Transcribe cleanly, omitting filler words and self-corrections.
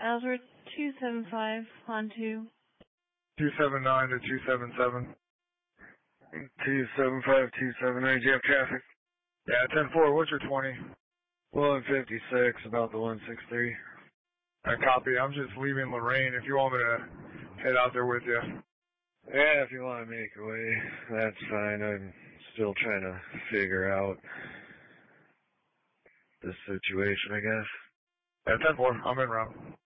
Albert 275 on 2. 279 to 277. 275, 279, do you have traffic? Yeah, 10-4, what's your 20? 156, about the 163. I copy, I'm just leaving Lorraine if you want me to head out there with you. Yeah, if you want to make your way, that's fine. I'm still trying to figure out the situation, I guess. Yeah, 10-4, I'm in route.